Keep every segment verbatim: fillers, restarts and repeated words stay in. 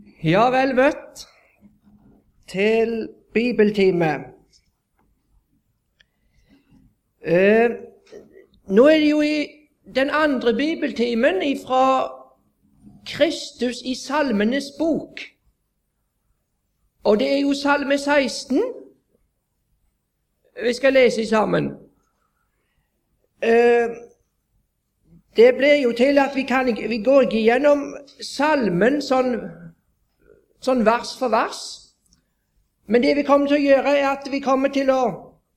Ja, vel møtt til bibeltime. Eh, nå er det jo i den andre bibeltimen fra Kristus i Salmenes bok, og det er jo Salme seksten vi skal lese sammen. Eh, det ble jo til at vi, kan, vi går ikke gjennom salmen sånn, sånn vers for vers, men det vi kommer til å gjøre er at vi kommer til å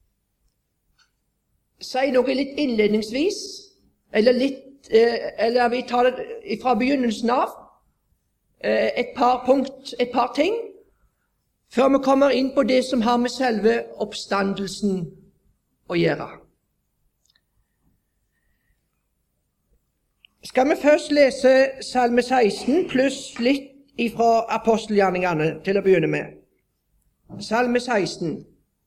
si noe litt innledningsvis, eller, litt, eh, eller vi tar det fra begynnelsen av, eh, et par punkt, et par ting, før vi kommer inn på det som har med selve oppstandelsen å gjøre. Skal vi først lese Salme seksten pluss litt ifra apostelgjerningene til å begynne med. Salme seksten.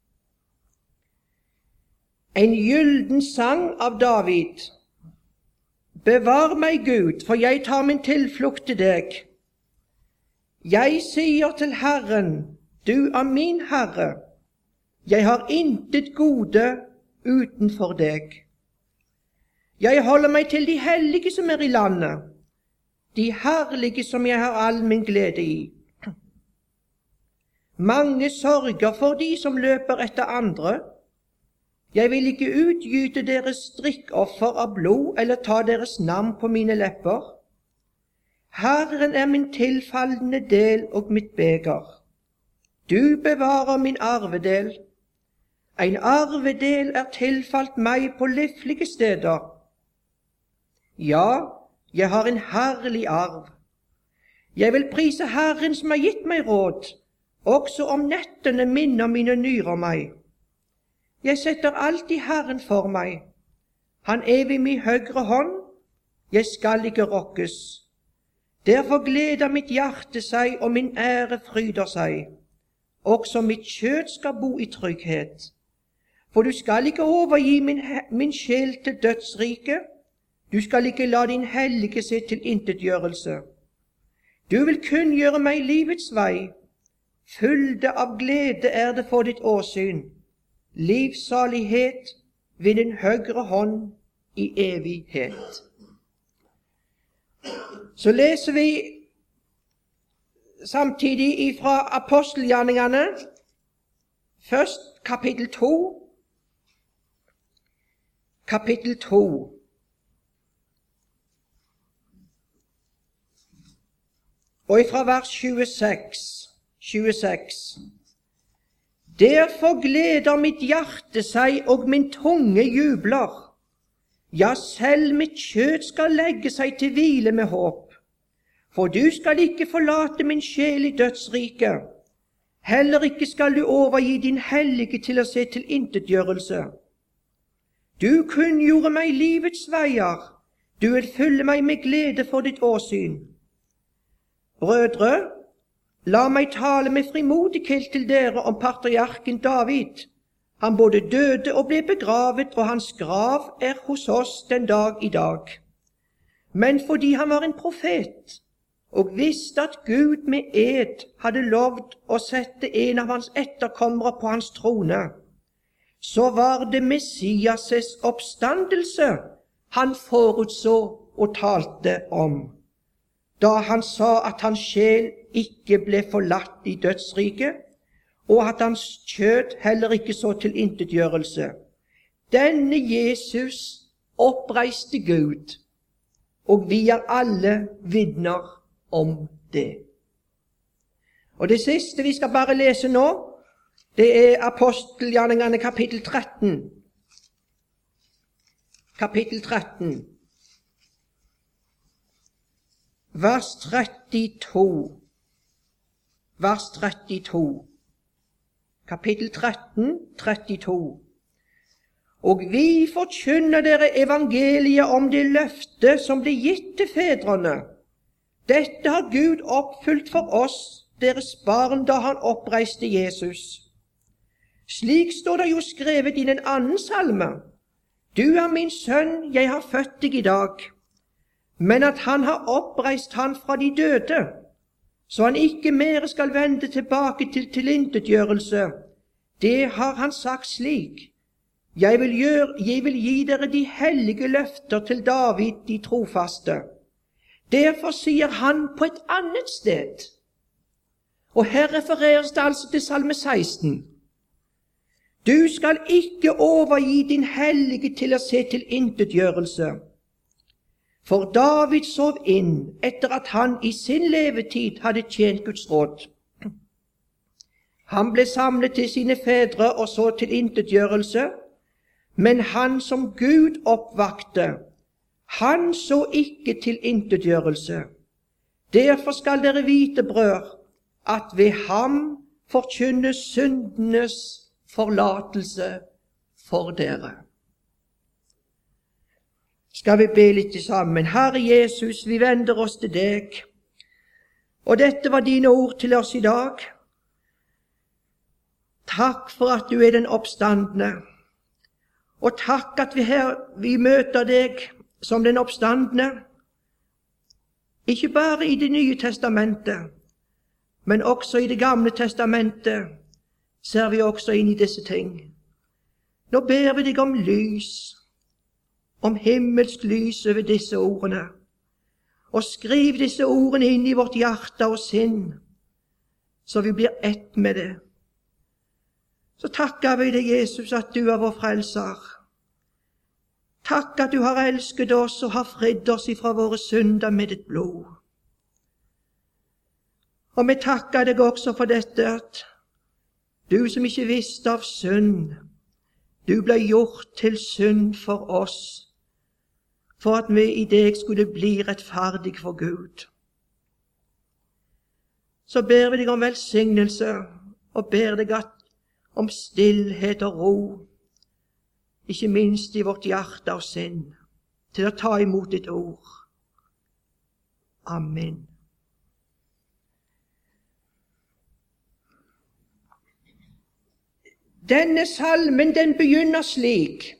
En gylden sang av David. Bevar meg, Gud, for jeg tar min tilflukt til deg. Jeg sier til Herren, du er min Herre. Jeg har intet gode utenfor deg. Jeg holder meg til de hellige som er i landet, de herlige som jeg har all min glede i. Mange sørger for de som løper etter andre. Jeg vil ikke utgyte deres drikkoffer av blod eller ta deres navn på mine lepper. Herren er min tilfallende del og mitt beger. Du bevarer min arvedel. En arvedel er tilfalt meg på liflige steder. Ja, jeg har en herlig arv. Jeg vil prise Herren som har gitt meg råd, også om nettene minner mine nyrer meg. Jeg setter alltid Herren for meg. Han er ved min høyre hånd, jeg skal ikke rokkes. Derfor gleder mitt hjerte seg, og min ære fryder seg. Også mitt kjøtt skal bo i trygghet. For du skal ikke overgi min, min sjel til dødsriket. Du skal ikke la din hellige se til intetgjørelse. Du vil kunngjøre meg livets vei. Fylde av glede er det for ditt åsyn. Livsalighet ved din høyre hånd i evighet. Så leser vi samtidig fra apostelgjerningene, først kapittel to, kapittel to. Og fra vers tjueseks, tjueseks. Derfor gleder mitt hjerte seg, og min tunge jubler. Ja, selv mitt kjøtt skal legge seg til hvile med håp. For du skal ikke forlate min sjel i dødsriket. Heller ikke skal du overgi din hellige til å se til intetgjørelse. Du kunngjorde meg livets veier. Du vil fylle meg med glede for ditt åsyn. Brødre, la meg tale med frimodighet til dere om patriarken David. Han både døde og ble begravet, og hans grav er hos oss den dag i dag. Men fordi han var en profet, og visste at Gud med ed hadde lovd å sette en av hans etterkommere på hans trone, så var det Messias' oppstandelse han forutså og talte om, da han sa at hans sjel ikke ble forlatt i dødsriket, og at hans kjøtt heller ikke så til intetgjørelse. Denne Jesus oppreiste Gud, og vi er alle vitner om det. Og det siste vi skal bare lese nå, det er apostelgjerningene kapittel tretten. Kapittel tretten. Vers trettito. Vers trettito. Kapittel tretten, trettito. Og vi forkynner dere evangeliet om det løfte som ble gitt til fedrene. Dette har Gud oppfylt for oss, deres barn, da han oppreiste Jesus. Slik står det jo skrevet i den annen salme. Du er min sønn, jeg har født deg i dag. Men at han har oppreist han fra de døde, så han ikke mer skal vende tilbake til tilintetgjørelse. Det har han sagt slik: Jeg vil, gjøre, jeg vil gi dere de hellige løfter til David, de trofaste. Derfor sier han på et annet sted, og her refereres det altså til salme seksten: Du skal ikke overgi din hellige til å se tilintetgjørelse. For David sov inn etter at han i sin levetid hadde tjent Guds råd. Han ble samlet til sine fedre og så tilintetgjørelse, men han som Gud oppvakte, han så ikke tilintetgjørelse. Derfor skal dere vite, brødre, at ved ham forkynnes syndenes forlatelse for dere. Skal vi be litt sammen? Herre Jesus, vi vender oss til deg, og dette var dine ord til oss i dag. Takk for at du er den oppstandne, og takk at vi her vi møter deg som den oppstandne, ikke bare i Det nye testamentet, men også i Det gamle testamentet ser vi også inn i disse ting. Nå ber vi deg om lys, om himmelsk lys over disse ordene, og skriv disse ordene inn i vårt hjerte og sinn, så vi blir ett med det. Så takker vi deg, Jesus, at du er vår frelser. Takk at du har elsket oss og har fridd oss ifra våre synder med ditt blod. Og vi takker deg også for dette, at du som ikke visste av synd, du ble gjort til synd for oss, for at vi i deg skulle bli rettferdig for Gud. Så ber vi deg om velsignelse, og ber deg at om stillhet og ro, ikke minst i vårt hjerte og sinn, til å ta imot ditt ord. Amen. Denne salmen, den begynner slik: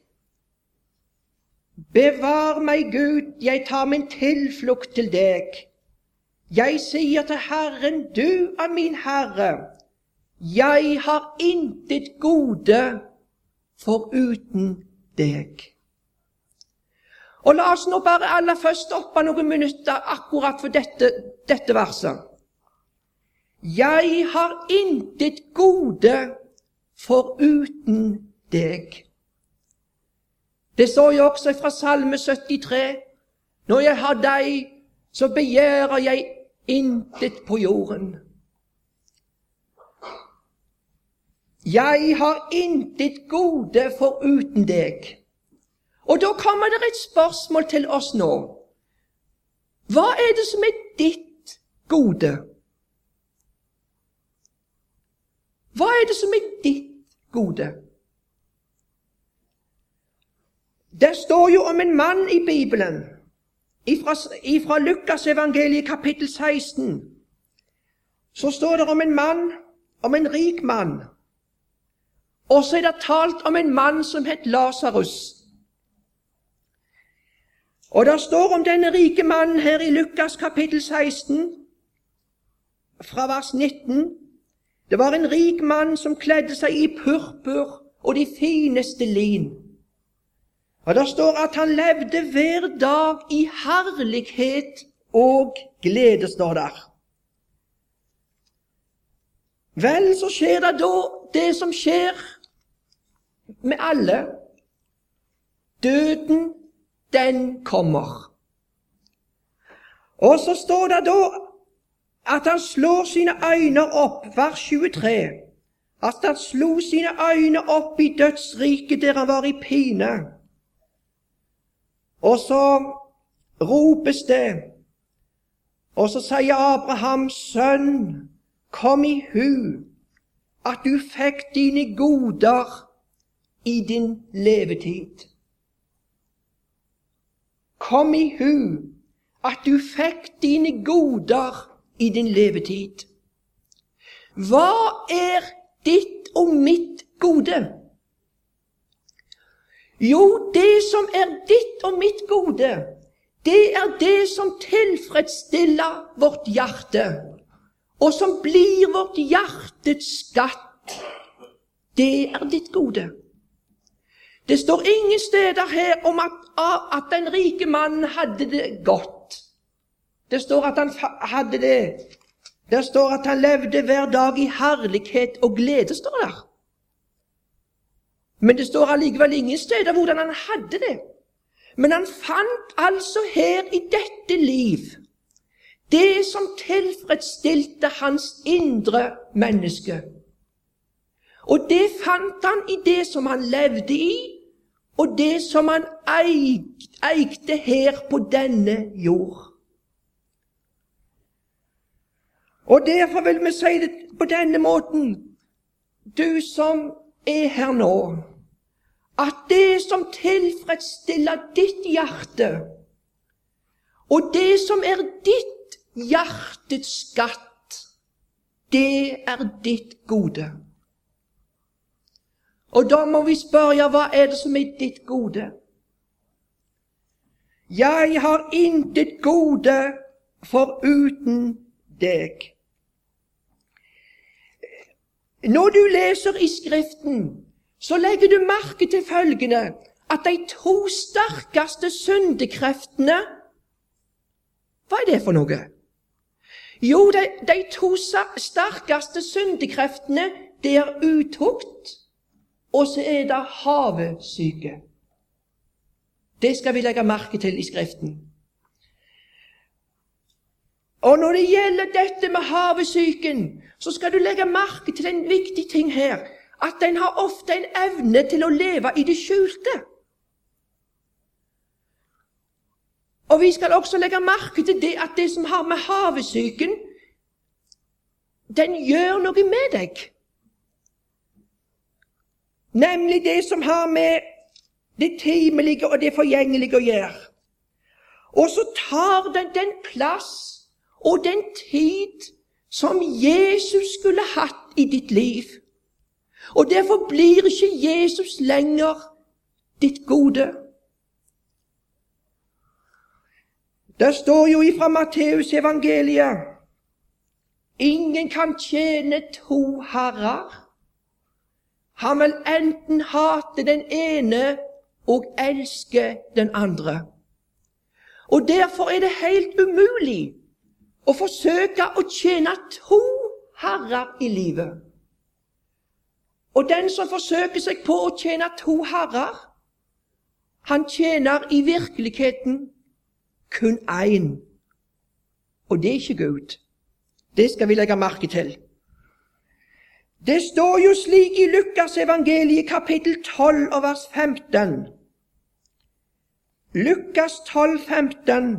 Bevar meg, Gud, jeg tar min tilflukt til deg. Jeg sier til Herren, du er min Herre. Jeg har intet gode foruten deg. Og la oss nå bare aller først stoppe noen minutter akkurat for dette, dette verset. Jeg har intet gode foruten deg. Det står jo også fra Salme syttitre: Når jeg har deg, så begjærer jeg intet på jorden. Jeg har intet gode foruten deg. Og da kommer det et spørsmål til oss nå. Hva er det som er ditt gode? Hva er det som er ditt gode? Det står jo om en mann i Bibelen, ifra, ifra Lukas evangeliet kapittel seksten. Så står det om en mann, om en rik mann. Og så er det talt om en mann som het Lazarus. Og det står om denne rike mannen her i Lukas kapittel seksten, fra vers nitten. Det var en rik mann som kledde seg i purpur og de fineste lin. Og det står at han levde hver dag i herlighet og glede, står der. Vel, så skjer det da det som skjer med alle. Døden, den kommer. Og så står det da at han slår sine øyne opp, vers tjuetre, at han slo sine øyne opp i dødsriket der han var i pine. Og så ropes det, og så sier Abraham, sønn, kom i hu at du fikk dine goder i din levetid. Kom i hu at du fikk dine goder i din levetid. Hva er ditt og mitt gode? Jo, det som er ditt og mitt gode, det er det som tilfredsstiller vårt hjerte, og som blir vårt hjertets skatt, det er ditt gode. Det står ingen steder her om at, at den rike mannen hadde det godt. Det står at han hadde det. Det står at han levde hver dag i herlighet og glede, står der. Men det står allikevel ingen steder hvordan han hadde det. Men han fant altså her i dette liv det som tilfredsstilte hans indre menneske. Og det fant han i det som han levde i, og det som han eikte her på denne jord. Og derfor vil vi si det på denne måten, du som er her nå, at det som tilfredsstiller ditt hjerte, og det som er ditt hjertets skatt, det er ditt gode. Og da må vi spørre, ja, hva er det som er ditt gode? Jeg har intet gode foruten deg. Når du leser i Skriften, så legger du merke til følgende, at de to sterkeste syndekreftene, hva er det for noe? Jo, de, de to sterkeste syndekreftene, det er utukt, og så er det havesyke. Det skal vi legge merke til i Skriften. Og når det gjelder dette med havesyken, så skal du legge merke til en viktig ting her, at den har ofte en evne til å leve i det skjulte. Og vi skal også legge merke til det at det som har med havesyken, den gjør noe med deg. Nemlig det som har med det timelige og det forgjengelige å gjøre. Og så tar den den plass og den tid som Jesus skulle hatt i ditt liv. Og derfor blir ikke Jesus lenger ditt gode. Det står jo ifra Matteus evangeliet, ingen kan tjene to herrer. Han vil enten hate den ene og elske den andre. Og derfor er det helt umulig å forsøke å tjene to herrer i livet. Og den som forsøker seg på å tjene to herrer, han tjener i virkeligheten kun én. Og det er ikke Gud. Det skal vi legge merke til. Det står jo slik i Lukas evangeliet kapittel tolv og vers femten. Lukas tolv, femten.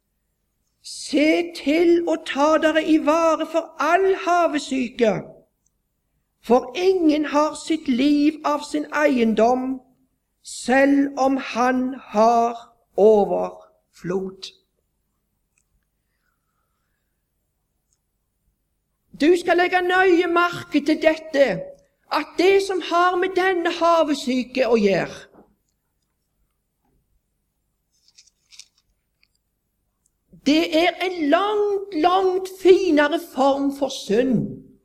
Se til å ta dere i vare for all havesyke, for ingen har sitt liv av sin eiendom, selv om han har overflod. Du skal legge nøye merke til dette, at det som har med denne havesyke å gjøre, det er en langt, langt finere form for synd.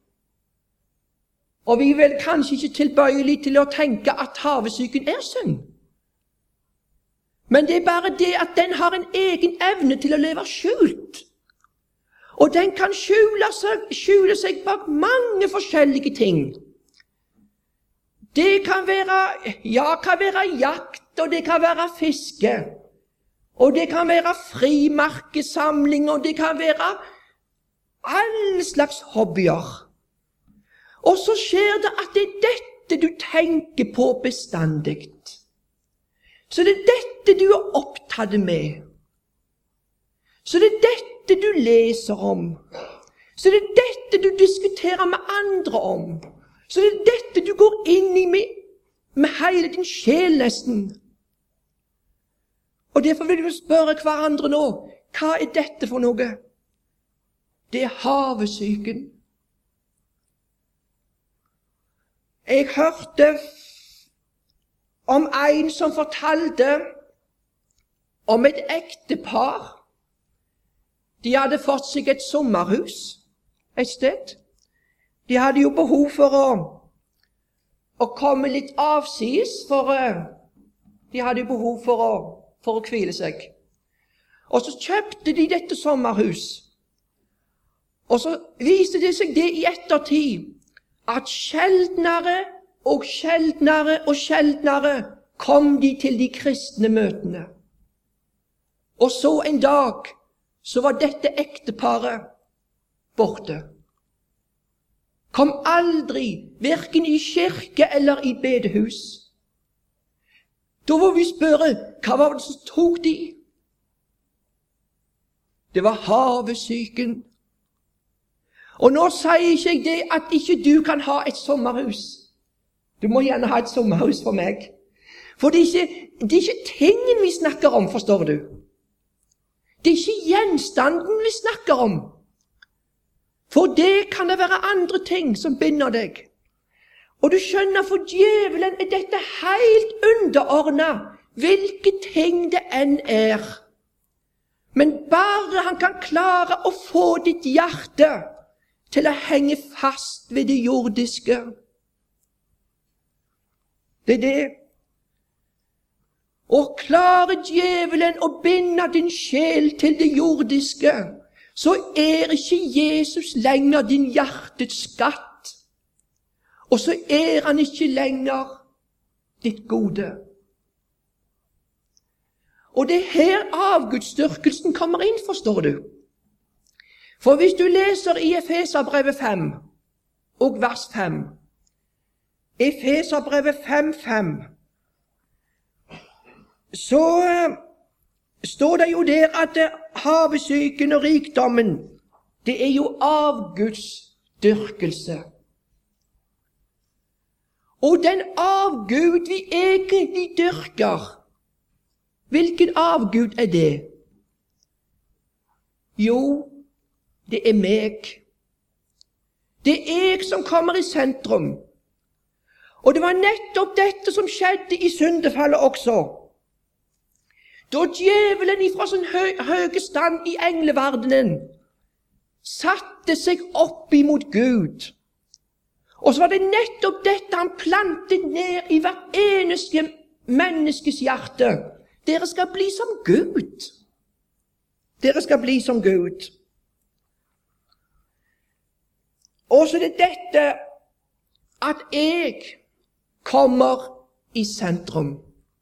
Og vi er vel kanskje ikke tilbøyelige til å tenke at havesyken er synd. Men det er bare det at den har en egen evne til å leve skjult. Og den kan skjule seg, skjule seg bak mange forskjellige ting. Det kan være, ja, kan være jakt, og det kan være fiske. Og det kan være frimerkesamling, og det kan være alle slags hobbyer. Og så skjer det at det er dette du tenker på bestandig. Så det er dette du er opptatt med. Så det er dette du leser om. Så det er dette du diskuterer med andre om. Så det er dette du går inn i med, med hele din sjel nesten. Og derfor vil vi spørre hverandre nå, hva er dette for noe? Det er havesyken. Jeg hørte om en som fortalte om et ektepar. De hadde fått seg et sommerhus, et sted. De hadde jo behov for å, å komme litt avsides, for uh, de hadde jo behov for å, for å hvile seg. Og så kjøpte de dette sommerhus. Og så viste det seg det i ettertid, at sjeldnere og sjeldnere og sjeldnere kom de til de kristne møtene. Og så en dag, så var dette ekteparet borte. Kom aldri, hverken i kirke eller i bedehus. Da må vi spørre, hva var det som tok de? Det var havesyken. Og nå sier ikke jeg det at ikke du kan ha et sommerhus. Du må gjerne ha et sommerhus for meg. For det er ikke, det er ikke tingen vi snakker om, forstår du. Det er ikke gjenstanden vi snakker om. For det kan det være andre ting som binder deg. Og du skjønner, for djevelen er dette helt underordnet, hvilke ting det enn er. Men bare han kan klare å få ditt hjerte til å henge fast ved det jordiske. Det er det. Og klarer djevelen å binde din sjel til det jordiske, så er ikke Jesus lenger din hjertets skatt, og så er han ikke lenger ditt gode. Og det er her avgudsdyrkelsen kommer inn, forstår du. For hvis du leser i Efeserbrevet fem og vers fem, Efeserbrevet fem, fem, så uh, står det jo der at uh, havesyken og rikdommen, det er jo avgudsdyrkelse. Og den avgud vi egentlig dyrker, hvilken avgud er det? Jo, det er meg. Det er jeg som kommer i sentrum. Og det var nettopp dette som skjedde i syndefallet også. Da djevelen ifra sin høy, høye stand i engleverdenen satte seg opp imot Gud. Og så var det nettopp dette han plantet ned i hvert eneste menneskes hjerte. Dere skal bli som Gud. Dere skal bli som Gud. Og så er det dette at jeg kommer i sentrum.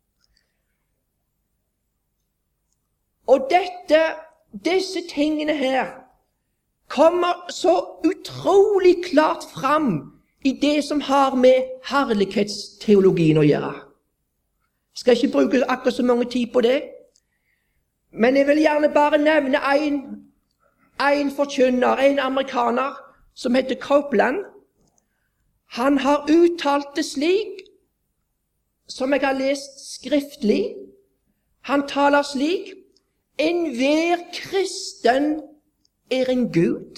Og dette, disse tingene her kommer så utrolig klart fram i det som har med herlighetsteologien å gjøre. Jeg skal ikke bruke akkurat så mange tid på det, men jeg vil gjerne bare nevne en, en forkynner, en amerikaner, som heter Copeland. Han har uttalt det slik, som jeg har lest skriftlig. Han taler slik: enhver kristen er en Gud.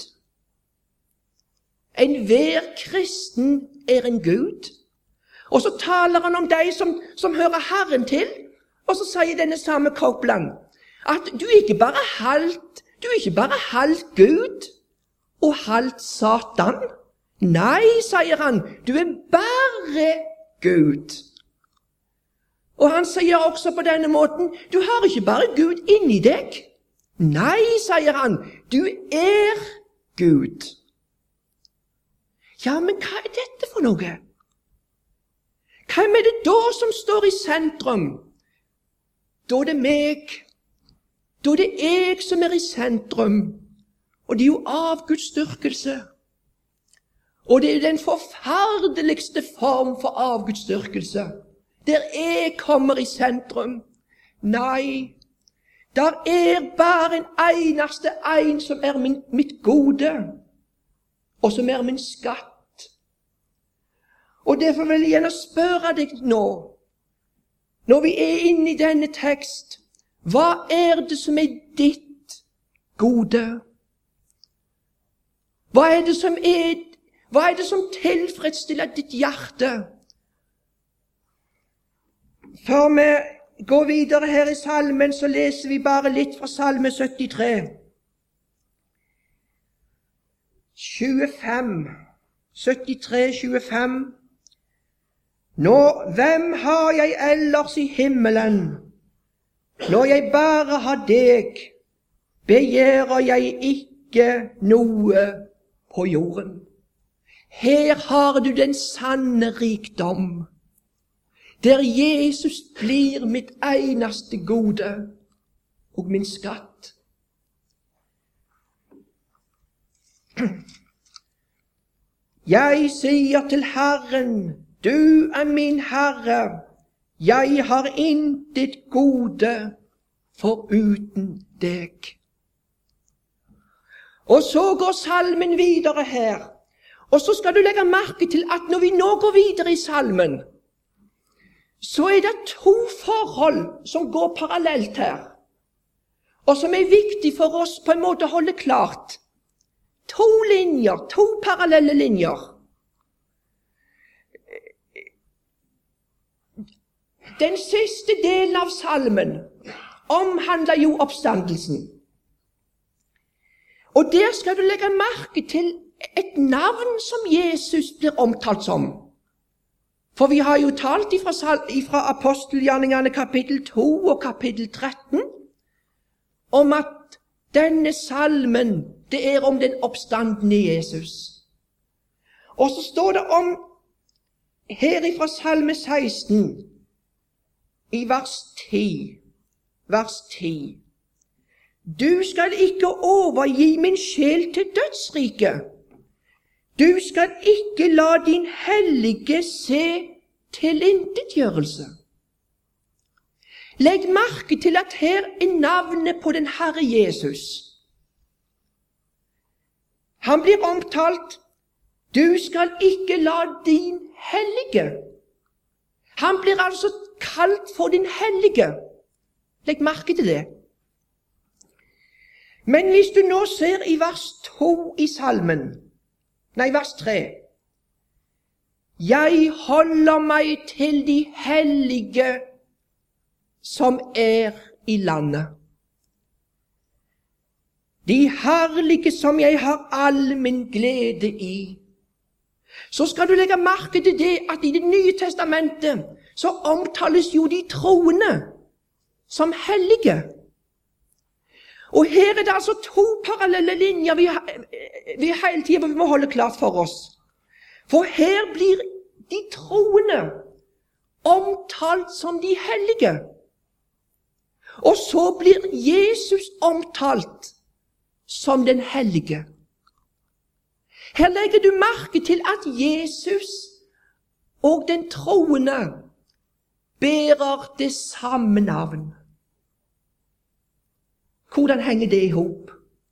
Enhver kristen er en Gud. Og så taler han om de som, som hører Herren til, og så sier denne samme Copeland at du er ikke bare halvt, du er ikke bare halvt Gud og halvt Satan. Nei, sier han, du er bare Gud. Og han sier også på denne måten, du har ikke bare Gud inni deg. Nei, sier han, du er Gud. Ja, men hva er dette for noe? Hvem er det da som står i sentrum? Da er det meg. Da er det jeg som er i sentrum. Og det er jo avgudsdyrkelse. Og det er den forferdeligste form for avgudsdyrkelse, der jeg kommer i sentrum. Nei, der er bare en eneste en som er min, mitt gode, og som er min skatt. Og derfor vil jeg gjerne spørre deg nå, når vi er inne i denne tekst, hva er det som er ditt gode? Hva er det som er Hva er det som tilfredsstiller ditt hjerte? Før vi går videre her i salmen, så leser vi bare litt fra salme syttitre. tjuefem, syttitre tjuefem. Nå, hvem har jeg ellers i himmelen? Når jeg bare har deg, begjærer jeg ikke noe på jorden. Her har du den sanne rikdom, der Jesus blir mitt eneste gode og min skatt. Jeg sier til Herren, du er min Herre, jeg har intet gode foruten deg. Og så går salmen videre her, og så skal du legge merke til at når vi nå går videre i salmen, så er det to forhold som går parallelt her, og som er viktig for oss på en måte å holde klart. To linjer, to parallelle linjer. Den siste delen av salmen omhandler jo oppstandelsen. Og der skal du legge merke til et navn som Jesus blir omtalt som. For vi har jo talt ifra, ifra apostelgjerningene kapittel to og kapittel tretten om at denne salmen, det er om den oppstandende Jesus. Og så står det om, her ifra salme seksten, i vers ti, vers ti. Du skal ikke overgi min sjel til dødsriket. Du skal ikke la din hellige se tilintetgjørelse. Legg merke til at her er navnet på den Herre Jesus. Han blir omtalt, du skal ikke la din hellige. Han blir altså kalt for din hellige. Legg merke til det. Men hvis du nå ser i vers to i salmen, nei, vers tre, jeg holder meg til de hellige som er i landet. De herlige som jeg har all min glede i. Så skal du legge merke til det at i Det nye testamentet så omtales jo de troende som hellige. Og her er det altså to parallelle linjer vi, vi hele tiden må holde klart for oss. For her blir de troende omtalt som de hellige. Og så blir Jesus omtalt som den hellige. Her legger du merke til at Jesus og den troende bærer det samme navn. Hvordan henger det i hop?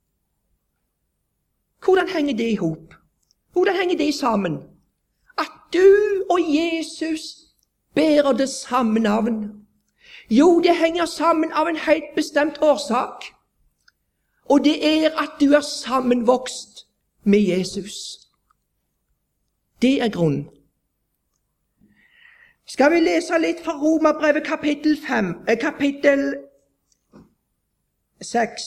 Hvordan henger det i hop? Hvordan henger det sammen? At du og Jesus bærer det samme navn. Jo, det henger sammen av en helt bestemt årsak. Og det er at du er sammenvokst med Jesus. Det er grunnen. Skal vi lese litt fra Romerbrevet kapittel fem, eh, kapittel seks.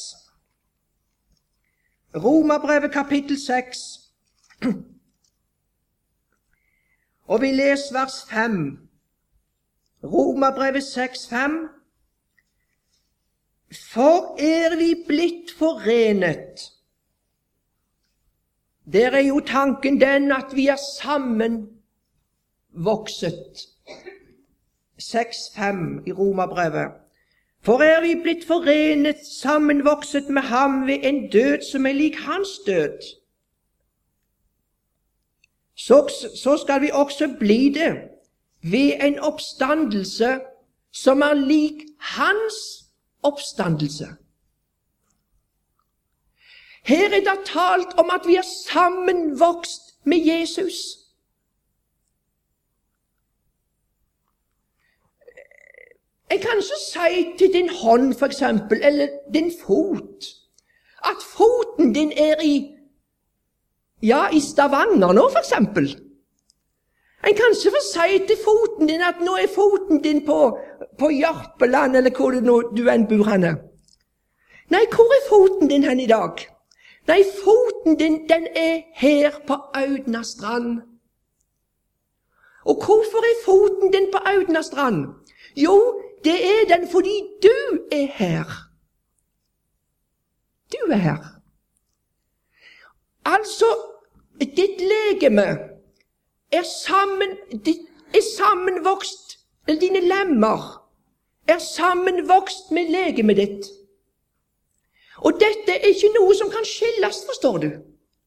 Romerbrevet kapittel seks. Og vi leser vers fem. Romerbrevet seks, fem. For er vi blitt forenet? Der er jo tanken den at vi er sammenvokset. seks, fem i Romerbrevet. For er vi blitt forenet, sammenvokset med ham ved en død som er lik hans død, så, så skal vi også bli det ved en oppstandelse som er lik hans oppstandelse. Her er det talt om at vi er sammenvokst med Jesus. En kan ikke si til din hånd, for eksempel, eller din fot, at foten din er i, ja, i Stavanger nå, for eksempel. En kan ikke få si til foten din at nå er foten din på, på Jørpeland, eller hvor du, nå, du enn bor henne. Nei, hvor er foten din hen i dag? Nei, foten din, den er her på Audnastrand. Og hvorfor er foten din på Audnastrand? Jo, det er den fordi du er her. Du er her. Altså, ditt legeme er, sammen, er sammenvokst, eller dine lemmer er sammenvokst med legemet ditt. Og dette er ikke noe som kan skilles, forstår du.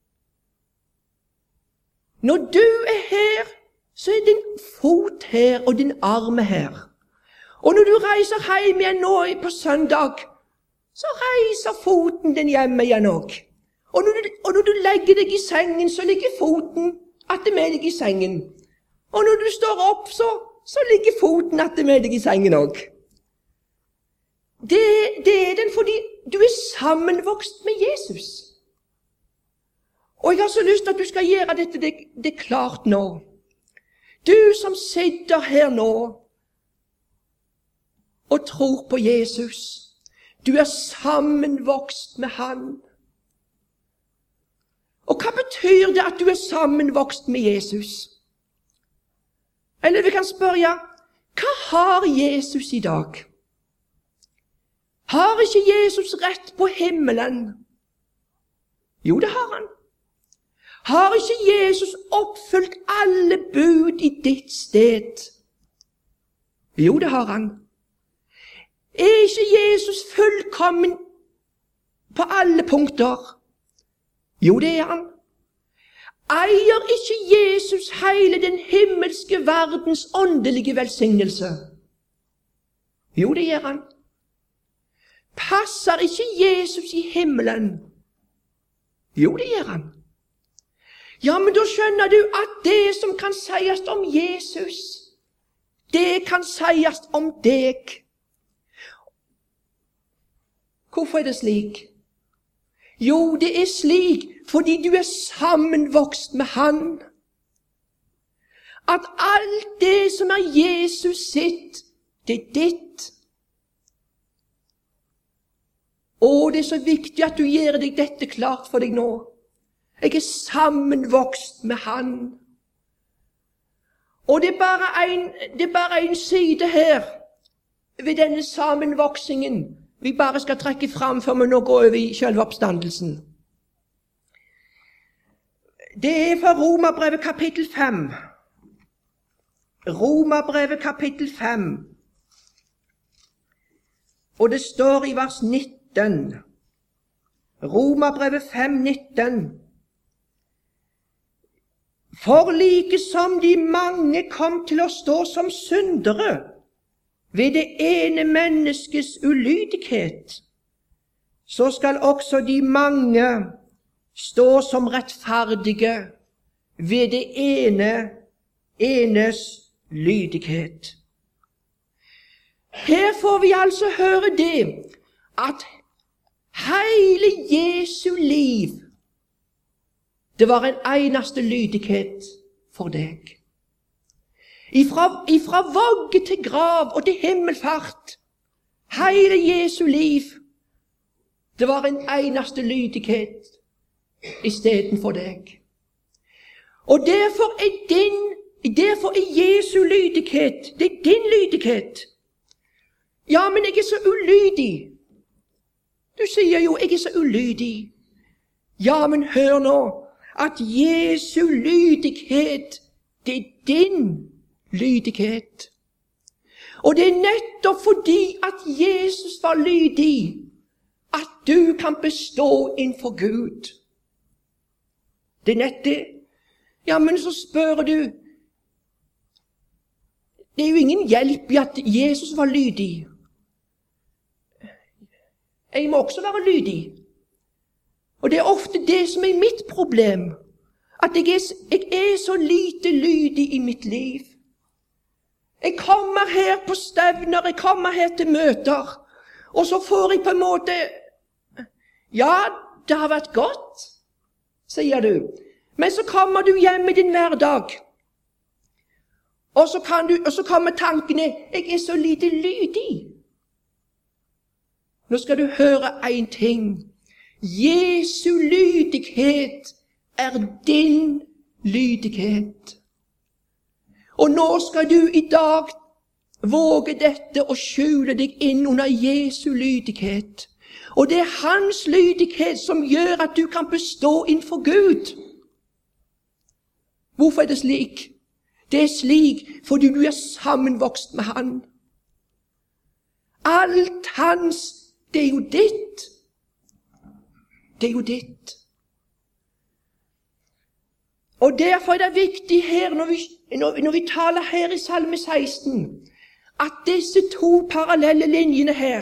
Når du er her, så er din fot her og din arm er her. Og når du reiser hjem igjen nå på søndag, så reiser foten din hjemme igjen også. Og når, du, og når du legger deg i sengen, så ligger foten atter med deg i sengen. Og når du står opp, så, så ligger foten atter med deg i sengen også. Det, det er den fordi du er sammenvokst med Jesus. Og jeg har så lyst til at du skal gjøre dette det, det klart nå. Du som sitter her nå og tror på Jesus, du er sammenvokst med Han. Og hva betyr det at du er sammenvokst med Jesus? Eller vi kan spørre, hva har Jesus i dag? Har ikke Jesus rett på himmelen? Jo, det har han. Har ikke Jesus oppfylt alle bud i ditt sted? Jo, det har han. Er ikke Jesus fullkommen på alle punkter? Jo, det er han. Eier ikke Jesus hele den himmelske verdens åndelige velsignelse? Jo, det gjør han. Passer ikke Jesus i himmelen? Jo, det gjør han. Ja, men da skjønner du at det som kan sies om Jesus, det kan sies om deg. Hvorfor er det slik? Jo, det er slik fordi du er sammenvokst med Han. At alt det som er Jesus sitt, det er ditt. Og det er så viktig at du gjør deg dette klart for deg nå. Jeg er sammenvokst med Han. Og det er bare en, det er bare en side her ved denne sammenvoksingen vi bare skal trekke fram før vi nå går over i selve oppstandelsen. Det er fra Romerbrevet kapittel fem. Romerbrevet kapittel fem. Og det står i vers nitten. Romerbrevet fem, nitten. For like som de mange kom til å stå som syndere ved det ene menneskets ulydighet, så skal også de mange stå som rettferdige ved det ene enes lydighet. Her får vi altså høre det, at hele Jesu liv, det var en eneste lydighet for deg. Ifra, ifra vogge til grav og til himmelfart, hele Jesu liv, det var en eneste lydighet i stedet for deg. Og derfor er din, derfor er Jesu lydighet, det er din lydighet. Ja, men jeg er så ulydig. Du sier jo, jeg er så ulydig. Ja, men hør nå, at Jesu lydighet, det er din lydighet. Og det er nettopp fordi at Jesus var lydig, at du kan bestå innenfor Gud. Det er nett det. Ja, men så spør du, det er jo ingen hjelp i at Jesus var lydig. Jeg må også være lydig. Og det er ofte det som er mitt problem, at jeg er, jeg er så lite lydig i mitt liv. Jeg kommer her på stevner, jeg kommer her til møter, og så får jeg på en måte, ja, det har vært godt, sier du, men så kommer du hjem i din hverdag, og så, kan du, og så kommer tankene, jeg er så lite lydig. Nå skal du høre en ting. Jesu lydighet er din lydighet. Og nå skal du i dag våge dette og skjule deg inn under Jesu lydighet. Og det er hans lydighet som gjør at du kan bestå innenfor Gud. Hvorfor er det slik? Det er slik fordi du er sammenvokst med han. Alt hans, det er jo ditt. Det er jo ditt. Og derfor er det viktig her, når vi, når, når vi taler her i Salme seksten, at disse to parallelle linjene her,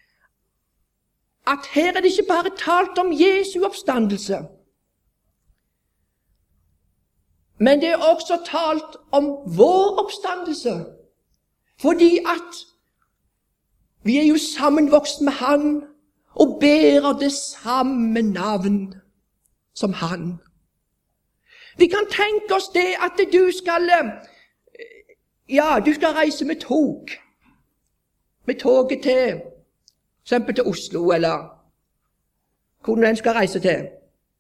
at her er det ikke bare talt om Jesu oppstandelse, men det er også talt om vår oppstandelse, fordi at vi er jo sammenvokst med han, og bærer det samme navn som han. Vi kan tenke oss det at du skal, ja, du skal reise med tog, med toget til, for eksempel til Oslo, eller hvor du skal reise til.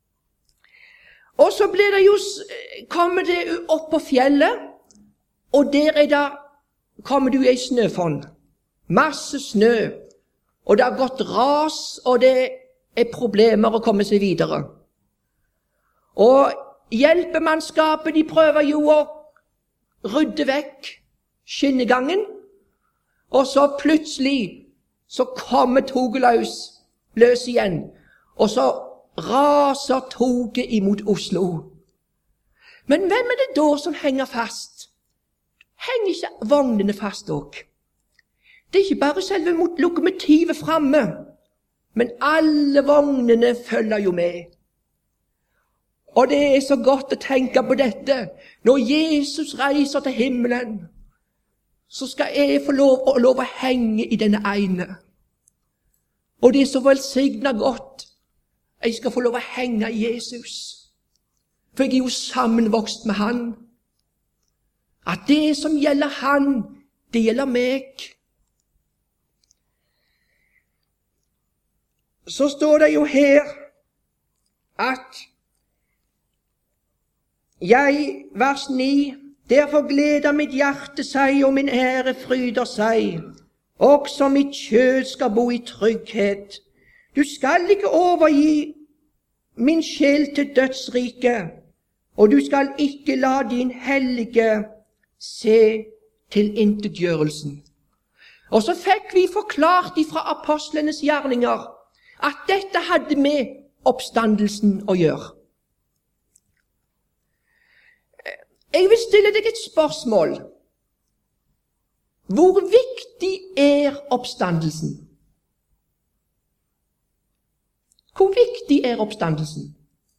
Og så blir det jo, kommer det opp på fjellet, og der er det, kommer du i en snøfonn. Masse snø, og det har gått ras, og det er problemer å komme seg videre. Og hjelpemannskapet, de prøver jo å rydde vekk skinnegangen, og så plutselig så kommer toget løs, løs igjen, og så raser toget imot Oslo. Men hvem er det da som henger fast? Henger ikke vognene fast også? Det er ikke bare selve lokomotivet fremme, men alle vognene følger jo med. Og det er så godt å tenke på dette. Når Jesus reiser til himmelen, så skal jeg få lov, lov å henge i denne ene. Og det er så velsignet godt. Jeg skal få lov å henge i Jesus. For jeg er jo sammenvokst med han. At det som gjelder han, det gjelder meg. Så står det jo her at jeg, vers ni, derfor gleder mitt hjerte seg, og min ære fryder seg. Også mitt kjød skal bo i trygghet. Du skal ikke overgi min sjel til dødsriket, og du skal ikke la din hellige se til intetgjørelsen. Og så fikk vi forklart fra apostlenes gjerninger at dette hadde med oppstandelsen å gjøre. Jeg vil stille deg et spørsmål. Hvor viktig er oppstandelsen? Hvor viktig er oppstandelsen?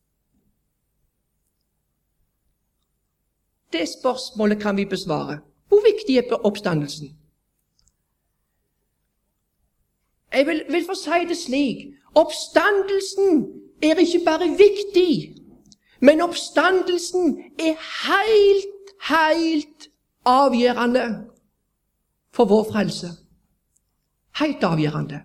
Det spørsmålet kan vi besvare. Hvor viktig er oppstandelsen? Jeg vil, vil få si det slik. Oppstandelsen er ikke bare viktig, men oppstandelsen er helt, helt avgjørende for vår frelse. Helt avgjørende.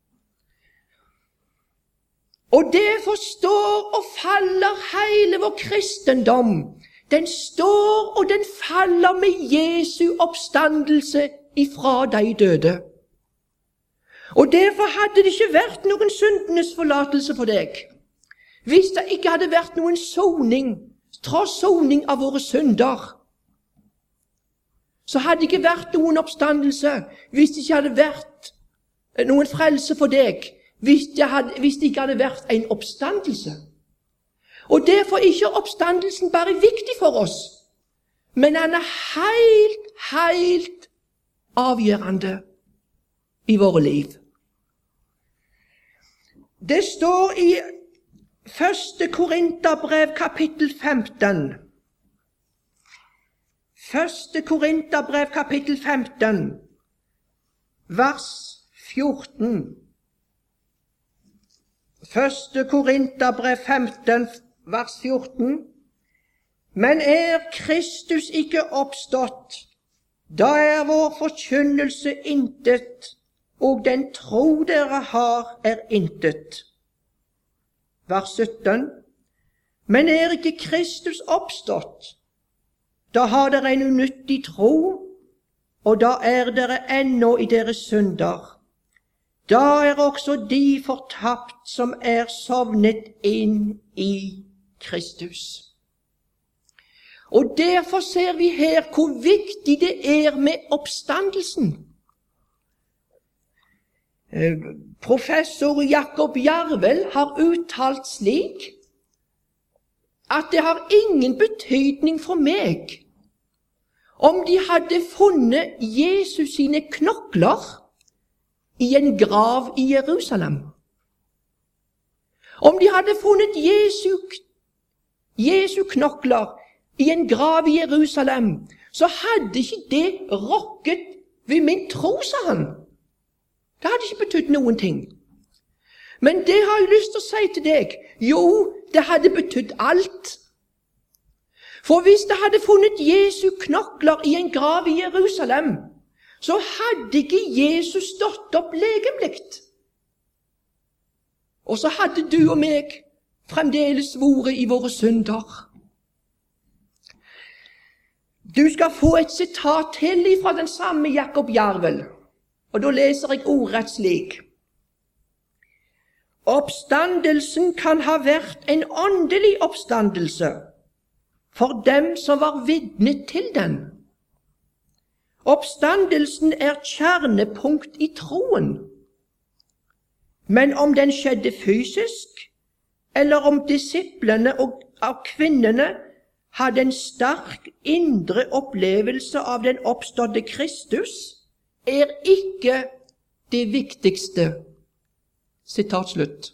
Og derfor står og faller hele vår kristendom. Den står og den faller med Jesu oppstandelse ifra de døde. Og derfor hadde det ikke vært noen syndenes forlatelse for deg, hvis det ikke hadde vært noen soning, tross soning av våre synder. Så hadde det ikke vært noen oppstandelse, hvis det ikke hadde vært noen frelse for deg, hvis det, hadde, hvis det ikke hadde vært en oppstandelse. Og derfor er ikke oppstandelsen bare viktig for oss, men den er helt, helt avgjørende i våre liv. Det står i første Korinterbrev kapittel femten. første Korinterbrev kapittel femten, vers fjorten. første Korinterbrev femten, vers fjorten. Men er Kristus ikke oppstått, da er vår forkynnelse intet, og den tro dere har er intet. vers sytten. Men er ikke Kristus oppstått, da har dere en unyttig tro, og da er dere ennå i deres synder. Da er også de fortapt som er sovnet inn i Kristus. Og derfor ser vi her hvor viktig det er med oppstandelsen. Professor Jakob Jarvel har uttalt slik at det har ingen betydning for meg om de hadde funnet Jesus sine knokler i en grav i Jerusalem. Om de hadde funnet Jesu, Jesu knokler i en grav i Jerusalem, så hadde ikke det rokket ved min tro, sa han. Det hadde ikke betydd noen ting. Men det har jeg lyst til å si til deg. Jo, det hadde betydd alt. For hvis det hadde funnet Jesu knokler i en grav i Jerusalem, så hadde ikke Jesus stått opp legemligt. Og så hadde du og meg fremdeles vært i våre synder. Du skal få et sitat til fra den samme Jakob Jarvel, og da leser jeg ordrett slik. Oppstandelsen kan ha vært en åndelig oppstandelse for dem som var vitne til den. Oppstandelsen er kjernepunkt i troen. Men om den skjedde fysisk, eller om disiplene og av kvinnene hadde en sterk indre opplevelse av den oppstådde Kristus, er ikke det viktigste. Sitat slutt.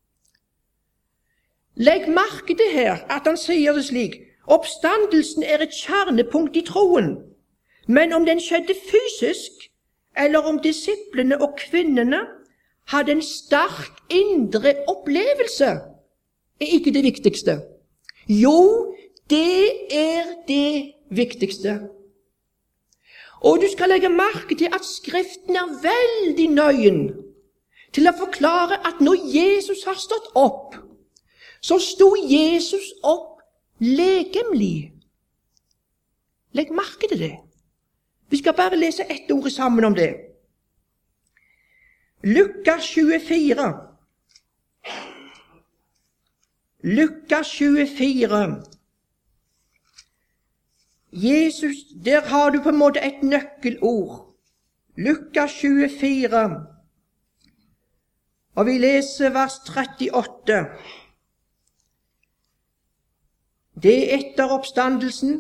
Legg merke til her at han sier det slik: oppstandelsen er et kjernepunkt i troen, men om den skjedde fysisk, eller om disiplene og kvinnene hadde en sterk indre opplevelse, er ikke det viktigste. Jo, det er det viktigste. Og du skal legge merke til at Skriften er veldig nøyen til å forklare at når Jesus har stått opp, så sto Jesus opp legemlig. Legg merke til det. Vi skal bare lese ett ord sammen om det. Lukas tjuefire. Lukas tjuefire. Jesus, der har du på en måte et nøkkelord. Lukas tjuefire. Og vi leser vers trettiåtte. Det er etter oppstandelsen.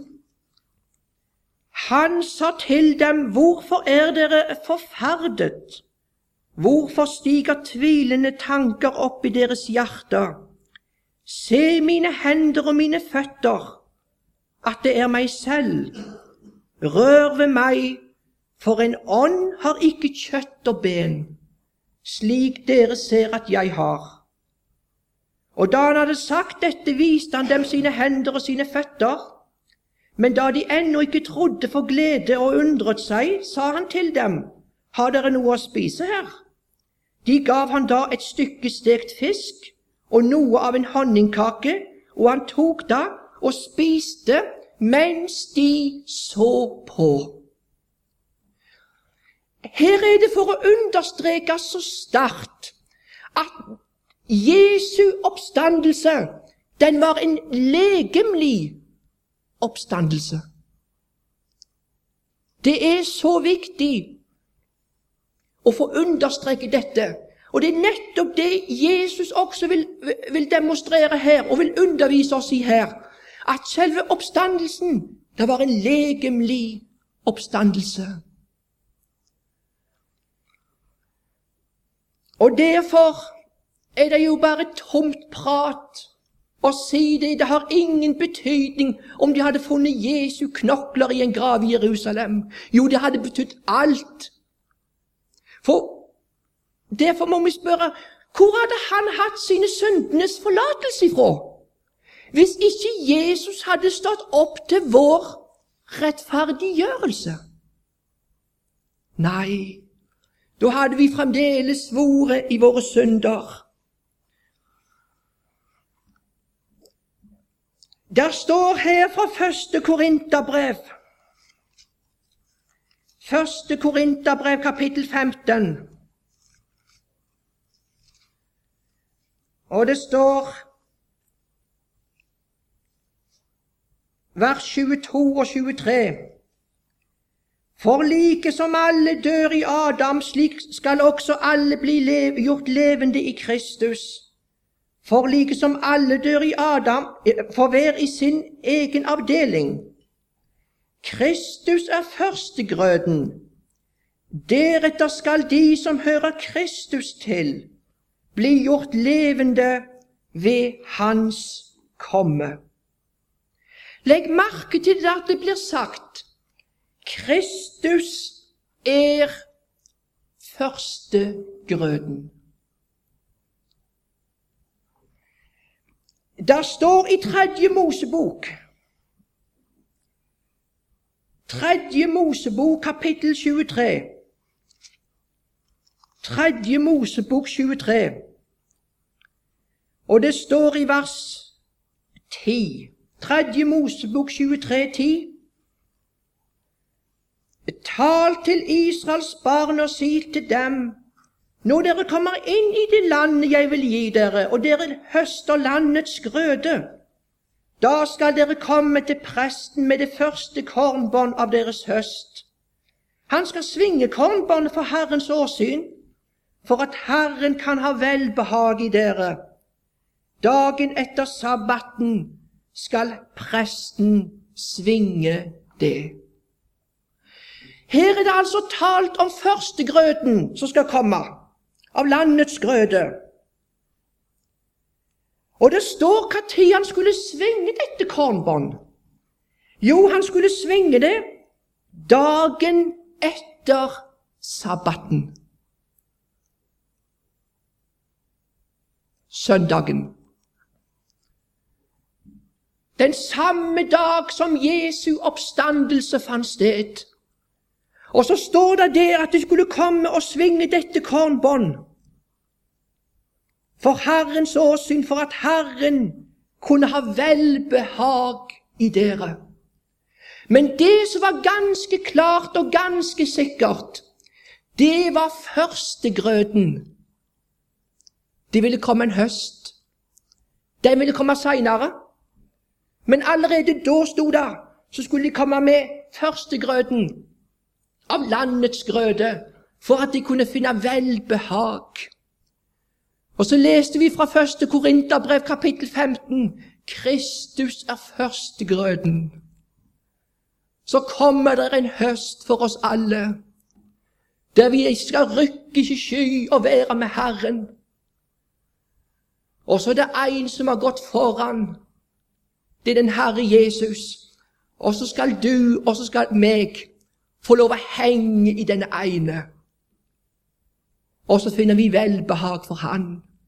Han sa til dem, hvorfor er dere forferdet? Hvorfor stiger tvilende tanker opp i deres hjerter? Se mine hender og mine føtter, at det er meg selv. Rør ved meg, for en ånd har ikke kjøtt og ben, slik dere ser at jeg har. Og da han hadde sagt dette, viste han dem sine hender og sine føtter. Men da de ennå ikke trodde for glede og undret seg, sa han til dem, har dere noe å spise her? De gav han da et stykke stekt fisk og noe av en honningkake, og han tok da og spiste mens de så på. Her er det for å understreke så sterkt at Jesu oppstandelse, den var en legemlig oppstandelse. Det er så viktig å få understreke dette, og det er nettopp det Jesus også vil, vil demonstrere her, og vil undervise oss i her, at selve oppstandelsen, det var en legemlig oppstandelse. Og derfor er det jo bare tomt prat å si det. Det har ingen betydning om de hadde funnet Jesu knokler i en grav i Jerusalem. Jo, det hadde betydd alt. For derfor må vi spørre, hvor hadde han hatt sine syndenes forlatelse ifra? Hvis ikke Jesus hadde stått opp til vår rettferdiggjørelse? Nei, da hadde vi fremdeles vært i våre synder. Der står her fra første Korinterbrev, første Korinterbrev kapittel femten, og det står vers tjueto og tjuetre. For like som alle dør i Adam, slik skal også alle bli lev, gjort levende i Kristus. For like som alle dør i Adam, for hver i sin egen avdeling. Kristus er førstegrøden. Deretter skal de som hører Kristus til, bli gjort levende ved hans komme. Legg merke til at det blir sagt, Kristus er førstegrøden. Der står i tredje Mosebok, tredje Mosebok kapittel tjuetre, tredje Mosebok tjuetre, og det står i vers ti, tredje Mosebok tjuetre, ti. Tal til Israels barn og si til dem, når dere kommer inn i det landet jeg vil gi dere, og dere høster landets grøde, da skal dere komme til presten med det første kornbånd av deres høst. Han skal svinge kornbåndet for Herrens åsyn, for at Herren kan ha velbehag i dere. Dagen etter sabbaten skal presten svinge det. Her er det altså talt om førstegrøden som skal komme, av landets grøde. Og det står hva tid han skulle svinge dette kornbånd. Jo, han skulle svinge det dagen etter sabbaten. Søndagen. Den samme dag som Jesu oppstandelse fant sted. Og så står det der at de skulle komme og svinge dette kornbånd for Herrens åsyn, for at Herren kunne ha velbehag i dere. Men det som var ganske klart og ganske sikkert, det var førstegrøden. Det ville komme en høst. Den ville komme senere. Men allerede da stod det, så skulle de komme med førstegrøden av landets grøde, for at de kunne finne velbehag. Og så leste vi fra første Korinterbrev kapittel femten, Kristus er førstegrøden. Så kommer det en høst for oss alle, der vi skal rykke i sky og være med Herren. Og så er det en som har gått foran, det er den Herre Jesus, og så skal du, og så skal meg, få lov å henge i denne ene. Og så finner vi velbehag for han.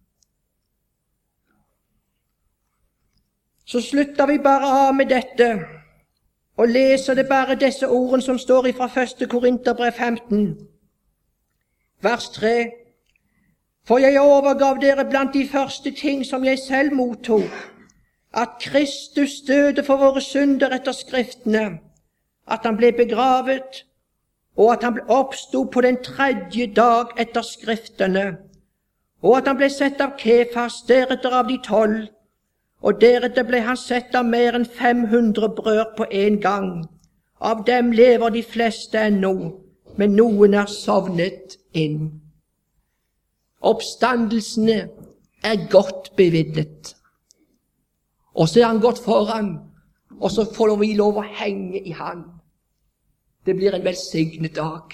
Så slutter vi bare av med dette, og leser det bare disse ordene som står fra første Korinterbrev femten, vers tre. For jeg overgav dere blant de første ting som jeg selv mottok, at Kristus døde for våre synder etter Skriftene, at han ble begravet, og at han oppstod på den tredje dag etter Skriftene, og at han ble sett av Kefas, deretter av de tolv, og deretter ble han sett av mer enn fem hundre brød på en gang. Av dem lever de fleste ennå, men noen er sovnet inn. Oppstandelsene er godt bevitnet. Og så er han gått foran, og så får vi lov å henge i han. Det blir en velsignet dag.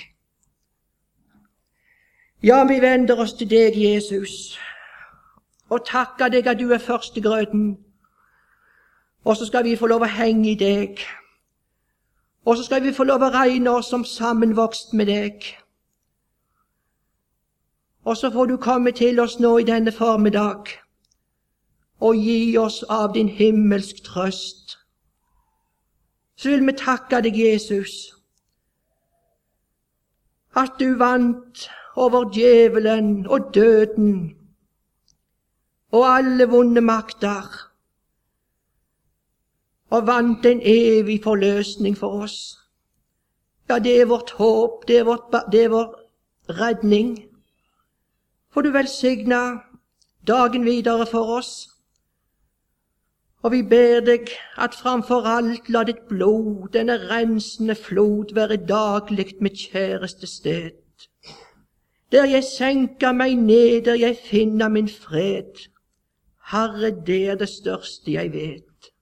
Ja, vi vender oss til deg, Jesus, og takker deg at du er førstegrøden. Og så skal vi få lov å henge i deg. Og så skal vi få lov å regne oss som sammenvokst med deg. Og så får du komme til oss nå i denne formiddag og gi oss av din himmelsk trøst. Så vil vi takke deg, Jesus, at du vant over djevelen og døden og alle vonde makter. og vant en evig forløsning for oss. Ja, det er vårt håp, det er, vårt, det er vår redning. Får du velsigna dagen videre for oss, og vi ber deg at framfor alt la ditt blod, denne rensende flod, være dagligt mitt kjæreste sted. Der jeg senker meg ned, der jeg finner min fred. Herre, det er det største jeg vet.